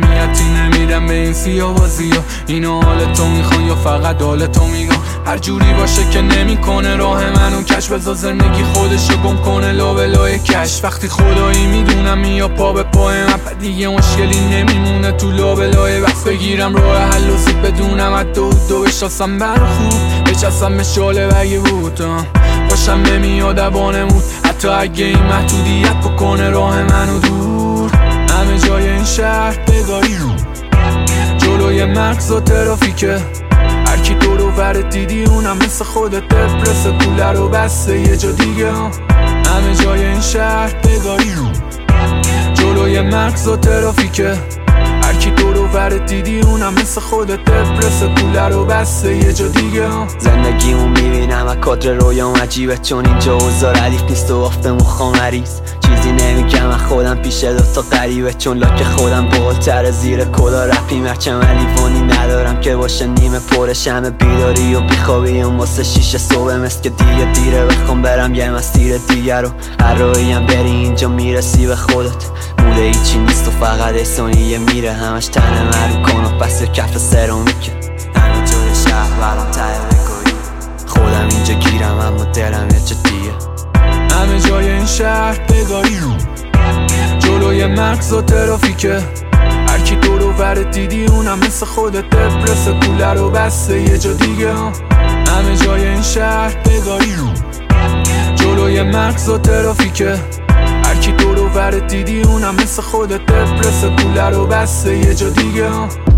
اهمیتی نمیدم به این سیاوازی ها. اینو حال تو میخوان یا فقط حال تو میگم؟ هر جوری باشه که نمیکنه راه منو کش، بذار زندگی خودشو گم کنه لا به لای کش. وقتی خدایی میدونم یا پا به پای من دیگه مشکلی نمیمونه تو لا به لای وقت بگیرم راه حل و زود بدونم حتی دو بشناسم بر خوب بچستم به شاله بگه بود باشم نمیاد وانمود حتی اگه این محدودیت بکنه راه منو دور. همه جای این شهر بگاری رو جلوی مغز و ترافیکه، هرکی دور و ور دیدی اونم مثل خودت دپرسه کوله رو بسته یه جا دیگه. همه جای این شهر بگاری رو جلوی مغز و ترافیکه، هرکی دور و ور دیدی اونم مثل خودت دپرسه کوله رو بسته یه جا دیگه. زندگیمو میبینم و کادر رویام عجیبه چون اینجا اوزار علیف نیست و آفتمون خامریز. چیزی نمیگم و خودم پیش دوتا غریبه چون لاک خودم بولتر زیر کلا رپیم. هرچم لیوانی ندارم که باشه نیمه پرش، همه بیداری و بیخوابیم واسه 6 صبح مثل که دیگه دیره بخوام برم یه مسیر دیگه رو. هر رویم بری اینجا میرسی به خودت، موله ایچی نیست و فقط احسانیه میره همش تنه مرو کن و پس کف سرامیکه. همه جای شهر برام ته بگویی خودم اینجا گیرم اما دلم یه جا دیگه. همه جای این شهر بگاری رو جلوی مغز و ترافیکه، هرکی دور و ور دیدی اونم مثل خودت دپرسه کوله رو بسته یه جا دیگه. همه جای این شهر بگاری رو جلوی مغز و ترافیکه، هرکی دور و ور دیدی اونم مثل خودت دپرسه کوله رو بسته یه جا دیگه.